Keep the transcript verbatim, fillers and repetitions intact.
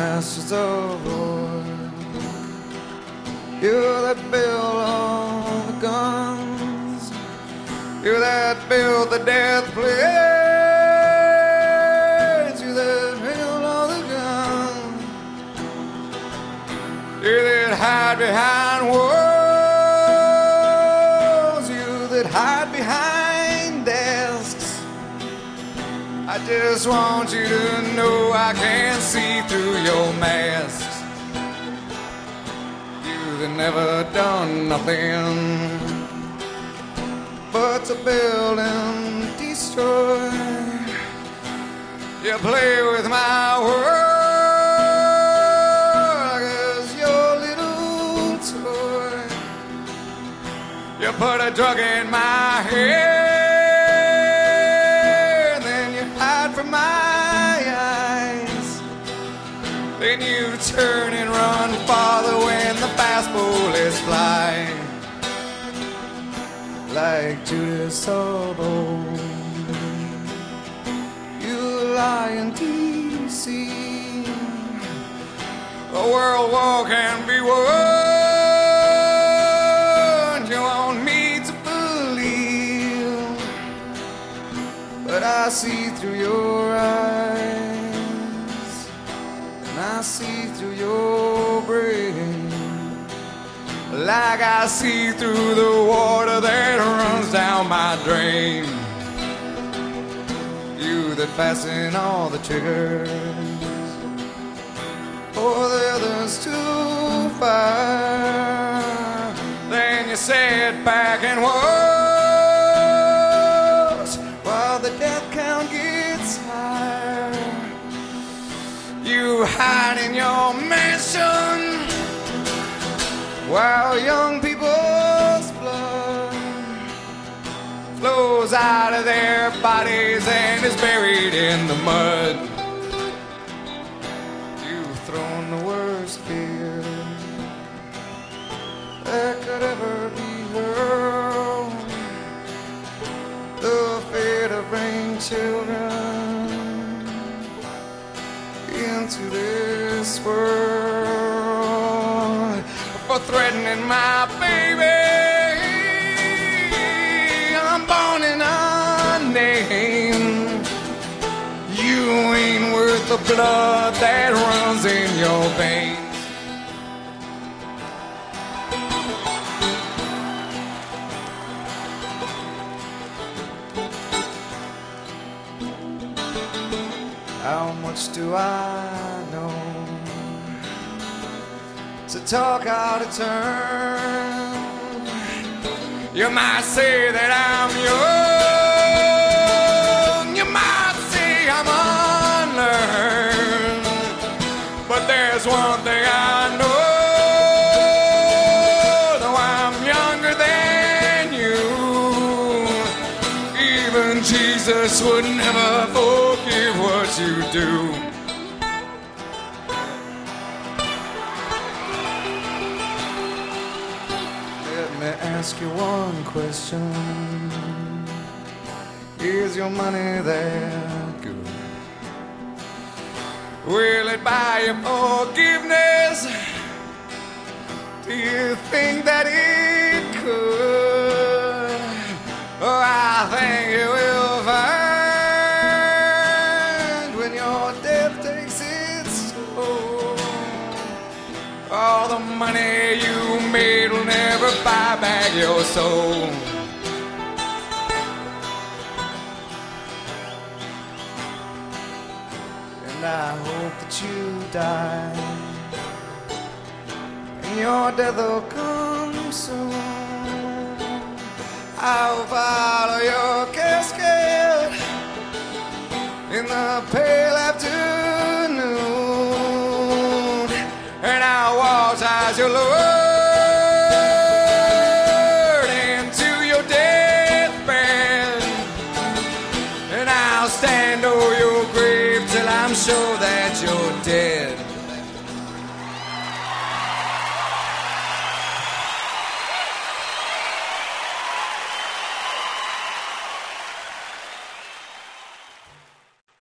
masters of war. You that build all the guns, you that build the death planes, you that build all the guns, you that hide behind walls, you that hide behind desks. I just want you to know I can't see through your masks. You've never done nothing but to build and destroy. You play with my world like it's your little toy. You put a drug in my head, then you hide from my eyes. Then you turn and run farther when the fast bullets fly. Like Judas Salvo, you lie in D C. A world war can be won. You want me to believe, but I see through your eyes, and I see through your brain, like I see through the water that runs down my drain. You that fasten all the triggers for the others to fire, then you sit back and watch while the death count gets higher. You hide in your mansion while young people's blood flows out of their bodies and is buried in the mud. You've thrown the worst fear that could ever be hurled, the fear to bring children into this world, for threatening my baby. I'm born in unnamed. You ain't worth the blood that runs in your veins. How much do I know to talk out of turn? You might say that I'm young, you might say I'm unlearned, but there's one thing I know, though I'm younger than you, even Jesus would never forgive what you do. Ask you one question. Is your money that good? Will it buy you forgiveness? Do you think that it could? Oh, I think you will find when your death takes its toll, all the money you made will never buy back your soul. And I hope that you die, and your death will come soon. I'll follow your casket in the pale afternoon, and I'll watch as you lower stand over your grave till I'm sure that you're dead.